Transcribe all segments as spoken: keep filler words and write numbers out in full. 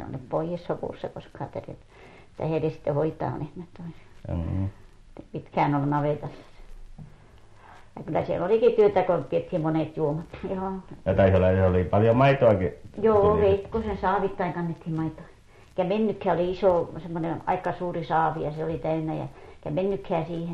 se oli pois sovussa koska että heidän sitten hoitaa lehmät toiset. Mm. Pitkään oli navetassa. Ja kyllä siellä olikin työtä, kun pidettiin monet juomat. Joo. Ja taisi olla, se oli paljon maitoakin. Joo, veikkosen saavittain kannettiin maitoa. Ja mennykkää oli iso, semmoinen aika suuri saavi ja se oli täynnä ja, ja mennykkää siihen.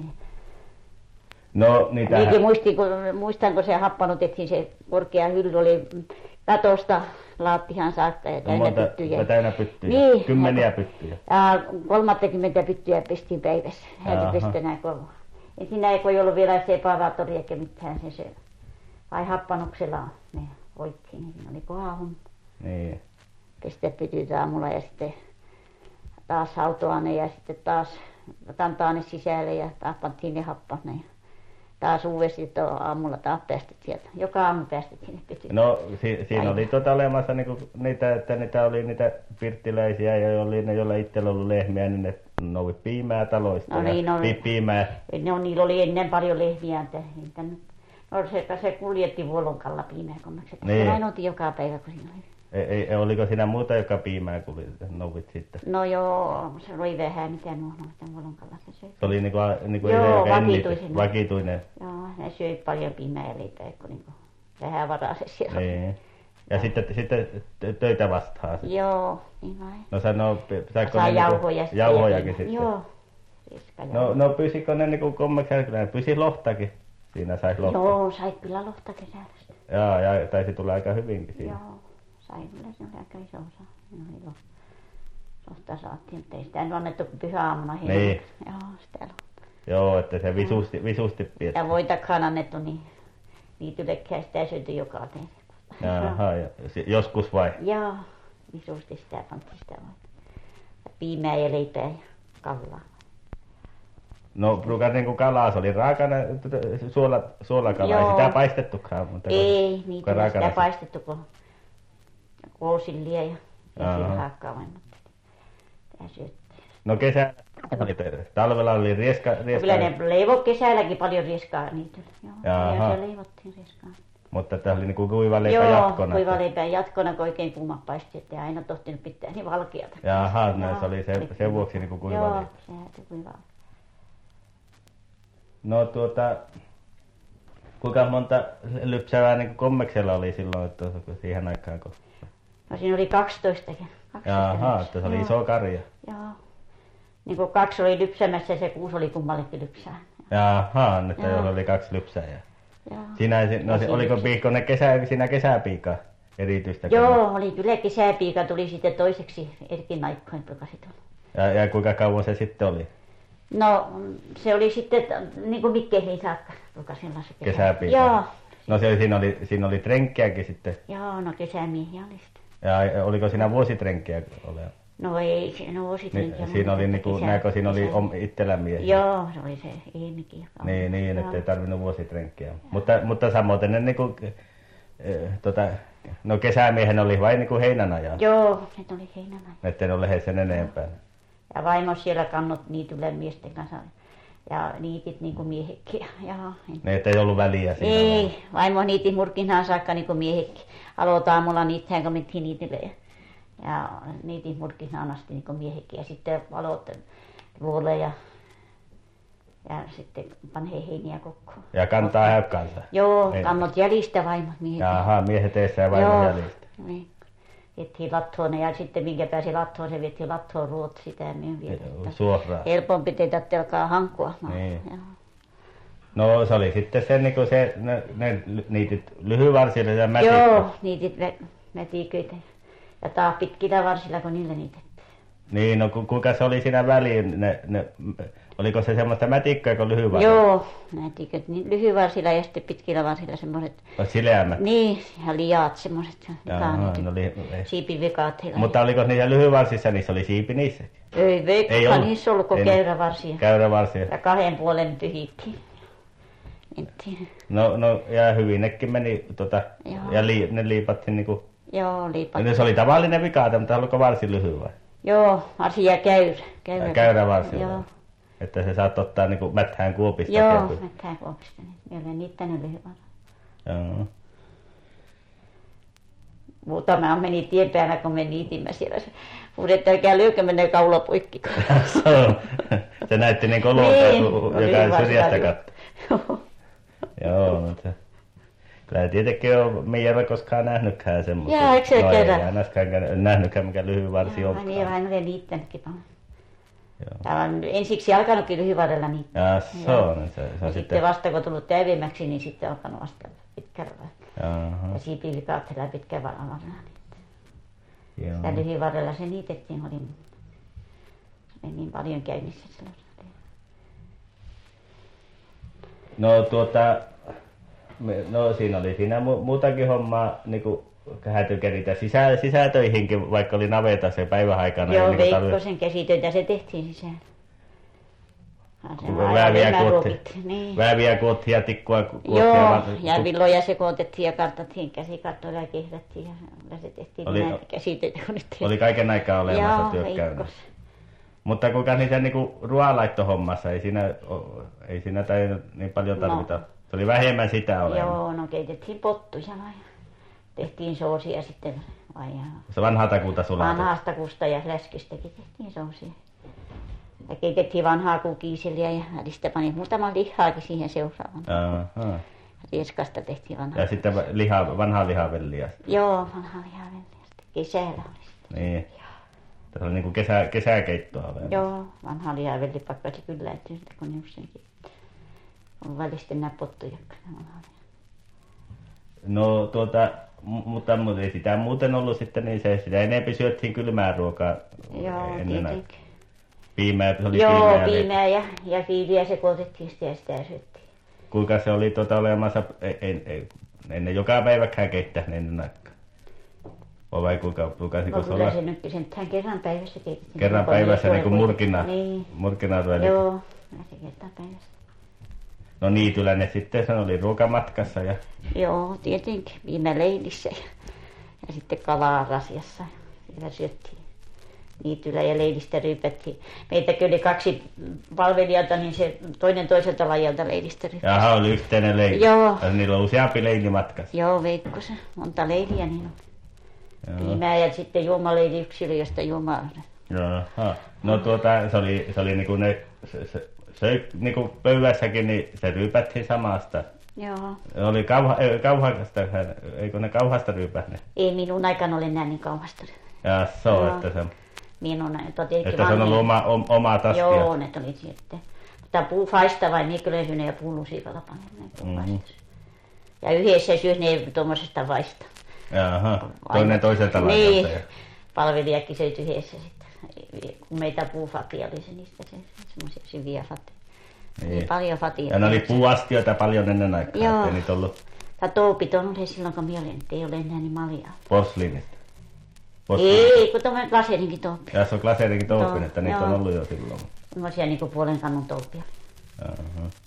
No niitä... Niinkin muistin, kun, muistan, kun se happanutettiin, se korkea hylly oli katosta laattihan saakka ja täynnä monta, pyttyjä. Ja täynnä pyttyjä, niin, kymmeniä ja, pyttyjä. Ja kolmattakymmentä pyttyjä pestiin päivässä. Hän pesti näin kovaa. Ja siinä ei voi ollut vielä separaattori eikä mitään se, se vai happanuksella ne hoittiin, niin siinä oli paha homma. Niin. Pestä pytyt aamulla ja sitten taas hautoa ne ja sitten taas kantaa ne sisälle ja taas pantiin ne happat ne. Taas uudesti aamulla taas päästet sieltä. Joka aamu päästettiin ne pytyt. No si siinä oli tuota olemassa niinku niitä, että niitä oli niitä pirttiläisiä ja oli ne, joilla itsellä ollut lehmiä, niin ne nouvi piimää taloista. No niin, no, pi piimää. No niillä oli ennen paljon lehmiä, että no se, se kuljetti vuolonkalla piimää kommaksi. Niin. Se vain oltiin joka päivä, kun siinä oli. Ei, ei, oliko siinä muuta, joka piimää nouvit sitten? No joo, se oli vähän mitä nuo noita vuolonkalla se söi. Se oli niinku, niinku joo, se, vakituinen. vakituinen. Joo, ne söi paljon piimää ja leipää, kun niinku vähän varasi siellä. Niin. Ja sitten, sitten töitä vastaan. Joo, niin vain. No sanoo, saiko Sai ne jauhoja niinku, jauhojakin sitten? Joo. No, no pysikö ne niinku kommeksi kyllä, ne pysi lohtakin. Siinä sai lohta. Joo, sai kyllä lohta kesällä. Joo, ja taisi tulla aika hyvinkin siinä. Joo, sai kyllä, se oli aika iso osa. No, oli lohta saatiin, mutta ei sitä nyt annettu kuin pyhäaamuna heinä. Niin. Joo, sitä lohta. Joo, että se visusti, visusti pidettiin. Ja voitakaan annettu, niin niityllekään sitä syöty joka tein. Jaha, ja joskus vai? Joo, visusti sitä pantiin sitä voita. Ja piimää ja leipää ja kallaa. No ruukas niinku kalaa, se oli raakana suola, suolakalaa, ei sitä paistettukaan. Mutta ei, niitä ei sitä paistettu kun koosillia ja haakkaa vain, mutta tämä syöttiin. No kesä, talvella oli rieska, rieska. Kyllä ne leivoi kesälläkin paljon rieskaa niityllä. Joo, Jaha. se leivottiin rieskaa. Mutta tämä oli niinku kuiva leipä jatkona. Joo, kuiva leipä jatkona, kun oikein kuumat paistit, että aina tohtinut pitää niin valkeata. Jaha, no, se oli se, sen vuoksi niinku kuiva joo, leipä. Joo, se kuiva. No tuota, kuinka monta lypsävää niin kommeksella oli silloin, että siihen aikaan kun... No siinä oli kaksitoistakin. Jaha, että se oli joo. Iso karja. Joo. Niin kuin kaksi oli lypsämässä ja se kuusi oli kummallekin lypsää. Jaha, että joilla oli kaksi lypsäjää. Joo. Siinä, no, oliko piikkonen kesä, siinä kesäpiika erityistä? Joo, kannan? Oli kyllä kesäpiika, tuli sitten toiseksi Erkin aikoin pokasi tuolla. Ja, ja kuinka kauan se sitten oli? No se oli sitten niin kuin Mikkeliin saakka pokasilla se kesä. Kesäpiika? Joo. No se, siinä oli, siinä oli trenkkiäkin sitten? Joo, no kesämiehiä oli sitten. Ja oliko siinä vuositrenkkiä ole? No ei, siinä vuositrenkkiä. Niin, siinä oli niinku, näkö siinä oli itsellä miehiä? Joo, se oli se Eemikin. Joka niin, niin, että ei tarvinnut vuositrenkkiä. Mutta, mutta samoin ne niinku, eh, tota, no kesämiehen oli vain niinku heinänajan? Joo, ne oli heinänajan. Että en ole sen enempää. Ja vaimo siellä kannot niityllä miesten kanssa. Ja niitit niinku miehetkin. Ja, niin, että ei ollut väliä siinä? Ei, vaimo niitti murkinaan saakka niinku miehetkin. Aloita aamulla niittään, kun mentiin niitylle. Ja, ja niitin murkinaan asti niinku miehetkin. Ja sitten aloitte vuolle ja, ja sitten panee heiniä kokoon. Ja kantaa häykkänsä? Joo, kannot jäljistä vaimot miehet. Jaha, miehet eessä ja vaimo jäljistä. Niin. Vietiin lattoon ja sitten minkä pääsi lattoon, se vietiin lattoon ruot sitä ja minun vietin. Suoraan. Helpompi teitä telkaa hankua. No, niin. No se oli sitten se, niin kuin se ne, ne niitit lyhyvarsille ja mätikö? Joo, niitit mätiköitä. Ja taas pitkillä varsilla, kun niillä niitettiin. Niin, no ku, kuinka se oli siinä väliin, ne, ne, oliko se semmoista mätikköä kuin lyhyvarsilla? Joo, mätiköt niin lyhyvarsilla ja sitten pitkillä varsilla semmoiset. Sileämmät? Niin, ja liaat semmoiset. Jaha, no li... Siipivikaat heillä. Mutta oliko niissä lyhyvarsissa, niissä oli siipi niissä? Ei, veikkohan niissä ollut kuin käyrävarsia. Käyrävarsia. Ja kahden puolen pyhittiin. No, no ja hyvin nekin meni, tota, ja li, ne liipattiin niinku... Joo, liipattiin. Se oli tavallinen vikaata, mutta haluatko varsin lyhy vai? Joo, varsin ja käyrä. Käyrä, käyrä varsin. Joo. Että se saat ottaa niinku mäthään kuopista. Joo, käy. Mäthään kuopista. Niin. Minä olen niittänyt lyhyvarsin. Joo. muutama meni tien päällä, kun me niitimme siellä. Se huusi, että älkää lyökö menee kaula poikki. Se näytti niin kololta, Niin, joka syrjästä varmaan katsoi. Joo, mutta kyllä tietenkin on meijällä koskaan nähnytkään semmoista. Jaa, eikö se no, kerran? ei ainakaan nähnytkään mikä lyhyvarsi Jaa, onkaan. niin, vain olen niittänytkin paljon. Joo. Täällä on ensiksi alkanutkin lyhyvarrella niittää. Jaa, se on. Se, se on sitten, sitten... vasta kun on tullut täydemmäksi, niin sitten alkanut vasta pitkällä. Jaha, Ja siipilikaatteella pitkä varalla niittää. Ja joo. lyhyvarrella se niitettiin, oli, oli niin paljon käynnissä silloin. No tuota, me- no siinä oli siinä mu- muutakin hommaa, niinku hätykeritä sisä, sisätöihinkin, vaikka oli navetassa ja päiväaikana. Joo, niin kuin talvi- Veikkosen käsitöitä se tehtiin sisällä. Ja se Kun aivan vääviä lehmää kuotti- ruokittiin, niin. Vääviä kuottiin ja tikkua ku- kuottiin. Joo, vaan- ja villoja sekoitettiin ja kartattiin käsikattoilla ja kehrättiin ja ja se tehtiin Oli- näitä käsitöitä. Kun nyt Oli kaiken aikaa olemassa Joo, työkäynnissä. Veikkos. Mutta kuinka niitä niinku ruoanlaittohommassa, ei siinä, o- ei siinä tainnut niin paljon No. tarvita. Se oli vähemmän sitä olemaan. Joo, no keitettiin pottuja vai. Tehtiin soosia sitten vai. Se vanhaa takuuta sulatettiin. Vanhasta kusta ja läskistäkin tehtiin soosia. Ja keitettiin vanhaa kukiiseliä ja välistä pani muutaman lihaakin siihen seuraavaan. Aha. Rieskasta tehtiin vanhaa. Ja sitten liha, vanhaa lihavelliä. Joo, vanhaa lihavelliä. Kesällä oli sitten. Niin. Se oli niinku kesä, kesäkeittoa olemaan. Joo, vanha lihavelli pakkasi kyllä, että sitten kun ne useinkin on välistä nämä pottujakka. No tuota, mu- mutta, mutta ei sitä muuten ollut sitten, niin se sitä enempi syöttiin kylmää ruokaa Joo, ennen aikaa. tietenkin. Piimää, se oli Joo, piimää ja leipää. piimää ja, ja viiliä sekoitettiin sitä ja sitä syöttiin. Kuinka se oli tuota olemassa, ei, ei, ei, ennen joka päiväkään keittänyt ennen aikaa? Vai vai kuinka, kuinka No se kyllä olla se nyt sentään kerran päivässä keitettiin. kerran Kun oli päivässä niin kuin puoli- murkina, Niin, murkina ruoali? joo, kyllä se kerran päivässä. No niityllä ne sitten, se oli ruokamatkassa ja Joo, tietenkin. Viime leidissä ja, ja sitten kalaa rasiassa. Siellä syöttiin niityllä ja leidistä ryypättiin. Meitäkin oli kaksi palvelijata, niin se toinen toiselta lajalta leidistä ryypäsi. jaha, oli yhteinen leidi. Joo. Ja niillä on useampi leidi matkassa. Joo, Veikkosen. Monta leidiä niin on. Joo. Piimää ja sitten juomaleidi yksilö, josta juomaa. Jaha. No tuota, se oli, se oli niinku ne, se, se, söi niinku pöydässäkin, niin se ryypättiin samasta. Joo. Oli kauha, ei, kauhasta, eikö ne kauhasta ryypähne? Ei minun aikana ole näin niin kauhasta. Ja se on, Joo. että se, Minun aikana tietenkin että se on ollut oma, om- oma taskia. Joo, ne oli sitten. Mutta puufaista vai niin kyllä ja puulusikalla panen Mhm. Ja yhdessä syö ne tuommoisesta vaista. Jaha, toinen toiselta Niin, laidalta. ja- palvelijakin söit yhdessä sitten. Kun meitä puufatia oli se niistä se, semmoisia syviä fatia. Niin. Niin. Paljon fatia. Ja ne oli puuastioita paljon ennen aikaa, Joo. ettei niitä ollut Tai toopit on ollut silloin, kun minä olin, ei ole enää niin maljaa. posliinista. Ei, kun tuommoinen laserinkin tooppi. Ja se on glaserinkin toopin, Joo, että niitä on joo. ollut jo silloin. Semmoisia niin kuin puolen kannun tooppia. Jaha.